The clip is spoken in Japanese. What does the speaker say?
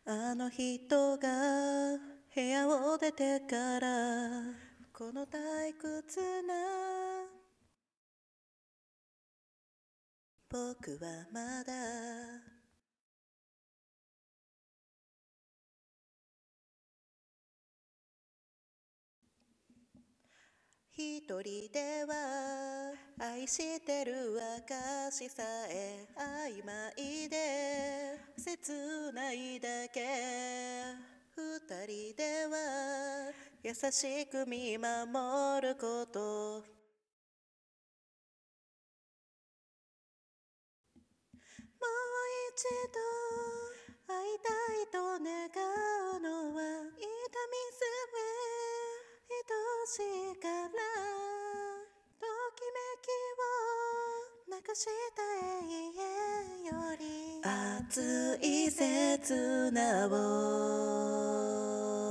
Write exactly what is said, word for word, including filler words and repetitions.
あの人が部屋を出てからこの退屈な僕はまだ一人では愛してる証さえ曖昧で切ないだけ二人では優しく見守ることもう一度会いたいと願うのは痛みすえ愛しいからときめきをなくした永遠より熱い刹那を